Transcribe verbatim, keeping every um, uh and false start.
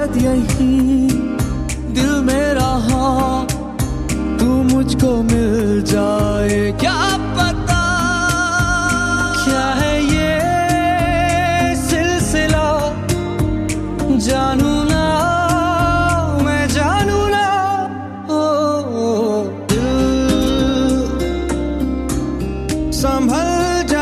शायद यही दिल मेरा, हाँ तू मुझको मिल जाए, क्या पता क्या है ये सिलसिला, जानू ना मैं जानू ना। ओ, ओ दिल संभल